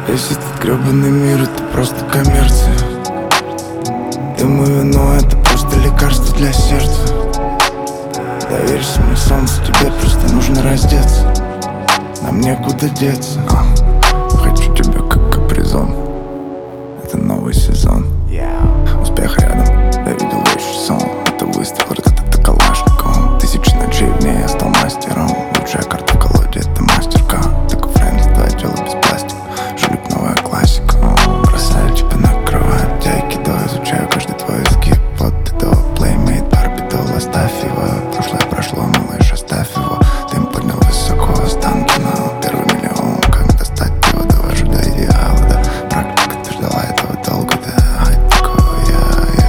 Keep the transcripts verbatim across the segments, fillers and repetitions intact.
Весь этот гребаный мир — это просто коммерция. Дым и вино — это просто лекарство для сердца. Доверься мне, солнце, тебе просто нужно раздеться. Нам некуда деться. а. Хочу тебя как капризон. Это новый сезон. Успех рядом, я видел вещи сон. Это выстрел, это калашником. Тысячи ночей в ней я стал мастером. Лучшая карта в колоде — это мастерка. Такой френд, твое тело без пластика. Жулик, новая классика. О, бросаю тебя на кровать, я айкидо изучаю каждый твой изгиб. Вот ты то, плеймейт, барбидол, оставь его. Прошлое прошло, малыш, оставь его. Дым поднял высоко, останки на первый миллион. Как достать его, довожу до идеала, да. Практика, ты ждала этого долго, да. Ай, такой я,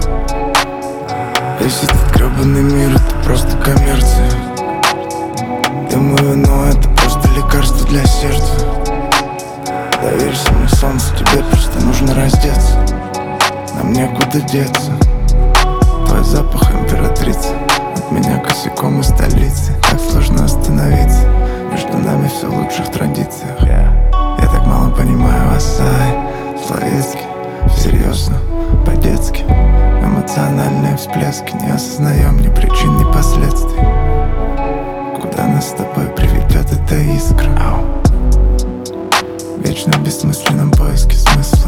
я. Весь этот гребаный мир — это просто коммерция. Дым и вино — это просто лекарство для сердца. Доверься мне, солнце, тебе просто нужно раздеться. Нам некуда деться. Твой запах, императрица. От меня косяком из столицы. Как сложно остановиться. Между нами все в лучших традициях. Я так мало понимаю вас, ай. Словецкий, серьезно, по-детски. Эмоциональные всплески. Не осознаем ни причин, ни последствий. Куда нас с тобой приведет эта искра? Ау. Вечно в бессмысленном поиске смысла.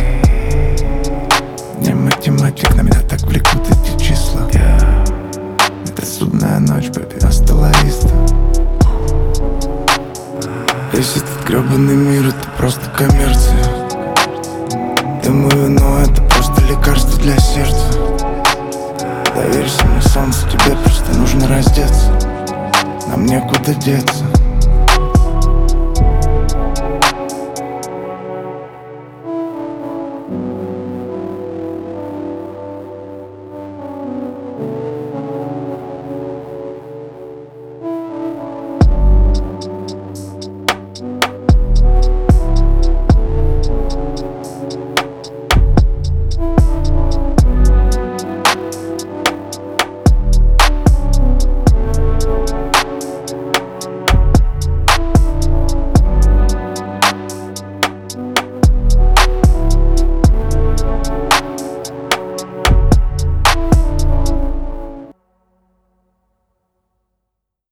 Не математик, на меня так влекут эти числа. yeah. Это судная ночь, бэби, асталариста. Весь этот гребаный мир — это просто коммерция. Дым и вино — это просто лекарство для сердца. Доверься мне, солнце, тебе просто нужно раздеться. Нам некуда деться.